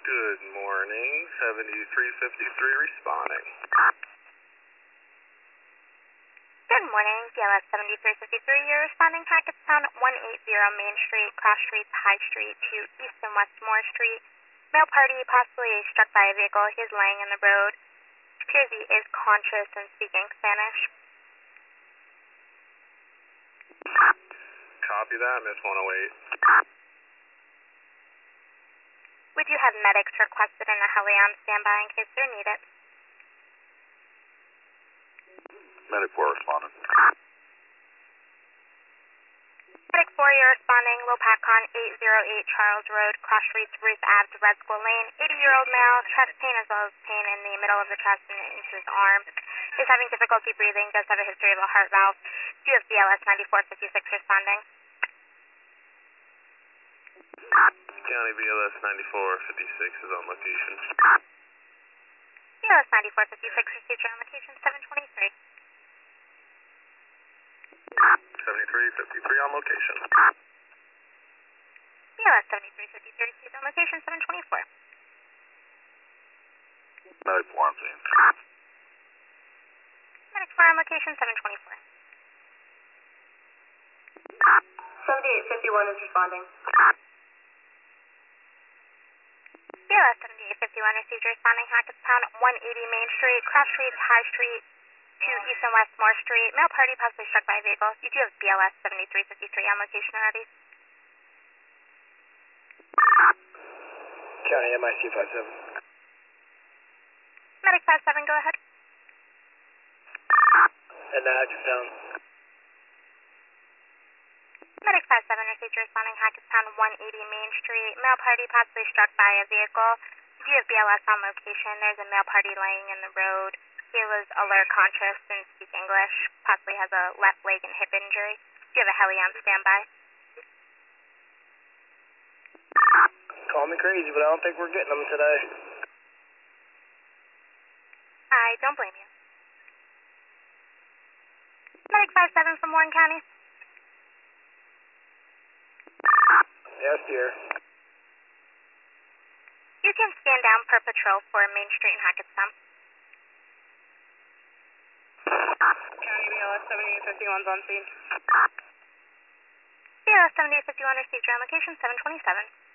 Good morning, 7353 responding. Good morning, DLS 7353. You're responding Hackettstown 180 Main Street, Cross Streets, High Street to East and West Moore Street. Male party possibly struck by a vehicle. He is laying in the road. It appears he is conscious and speaking Spanish. Copy that, Miss 108. We do have medics requested in a heli on standby in case they're needed. Medic 4 responding. Medic 4, you're responding. Lopatcon 808 Charles Road, Cross Streets, Ruth Ave, Red School Lane. 80-year-old male, chest pain as well as pain in the middle of the chest and into his arm. Is having difficulty breathing, does have a history of a heart valve. Do you have BLS 9456 responding? County BLS 9456 is on location. BLS 9456 received your on location 723. 7353 on location. BLS 7353 received on location 724. Medic 4 on scene. Medic 4 on location 724. 7851 is responding. BLS 7851 received your responding Hackettstown 180 Main Street, Cross Streets, High Street to East and West Moore Street. Male party possibly struck by a vehicle. You do have BLS 7353 on location already. County MIC 57. Medic 57, go ahead. And Hackettstown. Medic 57 received your responding Hackettstown 180 Main Street. Male party possibly struck by a vehicle. You do have BLS on location. There's a male party laying in the road. He was alert, conscious, and speaks English. Possibly has a left leg and hip injury. Do you have a heli on standby? Call me crazy, but I don't think we're getting them today. I don't blame you. Medic 57 from Warren County. Yes, dear. You can stand down per patrol for Main Street in Hackettstown. County BLS 7851 is on scene. BLS 7851 received your on location 727.